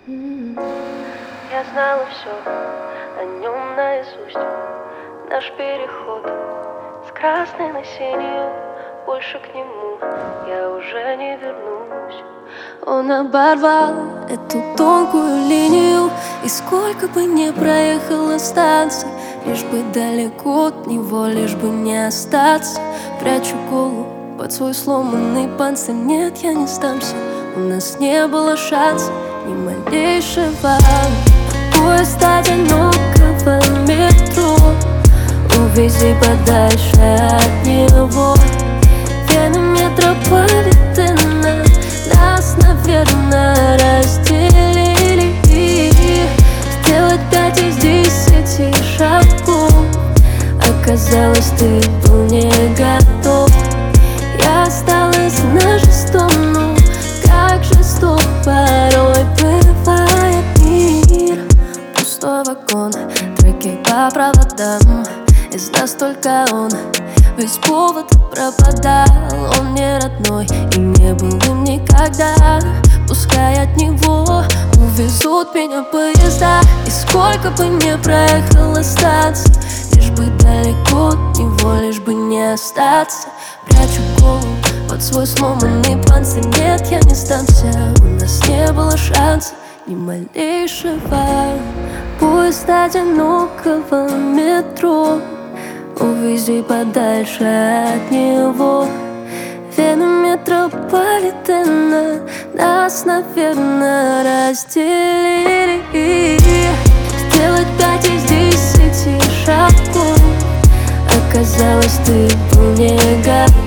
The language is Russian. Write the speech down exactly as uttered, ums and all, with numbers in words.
Я знала все о нем наизусть. Наш переход с красной на синюю, больше к нему я уже не вернусь. Он оборвал эту тонкую линию, и сколько бы ни проехала станций, лишь бы далеко от него, лишь бы не остаться. Прячу голову под свой сломанный панцирь. Нет, я не сдамся, у нас не было шанса, ни малейшего. Поезд одинокого метро, увези подальше от него. Вены метрополитена нас, наверное, разделили. Сделать пять из десяти шагов, оказалось, ты был не готов. Я осталась на шестом, ну как жесток порой бывает мир. Пустой вагон, треки по проводам, из нас только он, без повода пропадал. Он не родной и не был им никогда. Пускай от него увезут меня поезда, и сколько бы ни проехала станций, лишь бы далеко от него, лишь бы не остаться. Прячу голову под свой сломанный панцирь. Нет, я не сдамся, у нас не было шанса, ни малейшего. Поезд одинокого метро, увези подальше от него. Вены метрополитена нас, наверное, разделили. Сделать пять из десяти шагов, оказалось, ты был не готов.